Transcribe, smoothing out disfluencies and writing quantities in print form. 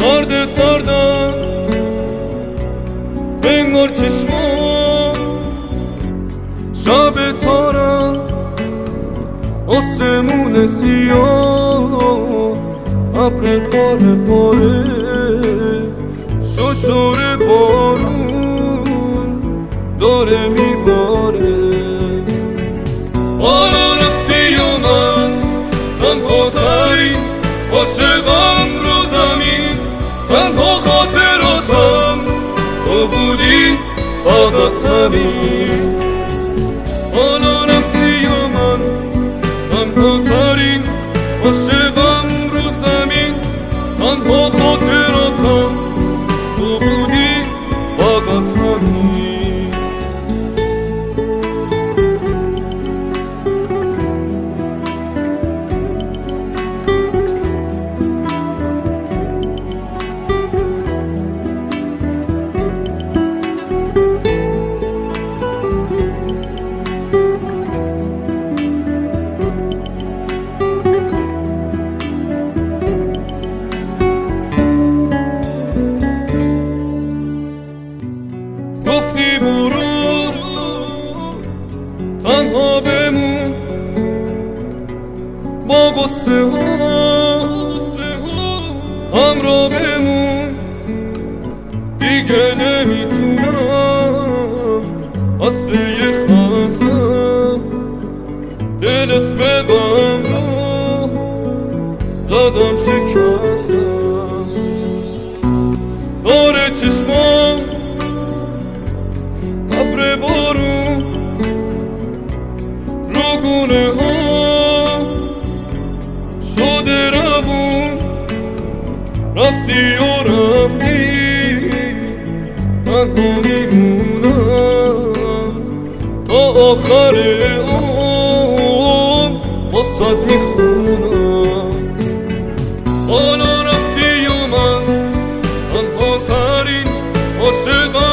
سردن انگار چشمان شب تارم آسمون سیاه ابر پاره پاره ششور بارون داره میباره حالا رفتی و من تنها ترین عاشقم رو زمین تنها خاطراتم تو بودی فقط همین حالا رفتی و من تنها ترین عاشقم رو زمین تنها خاطراتم تو بودی فقط همین گفتی برو تنها بمون با غصه ها همراه بمون دیگه نمیتونم اصل یه خستم دل اسم غم رو زدم شکستم داره چشمام ابر بارون رو گونه ها شده روون رفتی و رفتی تنها میمونم تا آخر عمر واسات میخونم حالا رفتی و من تنها ترین عاشقم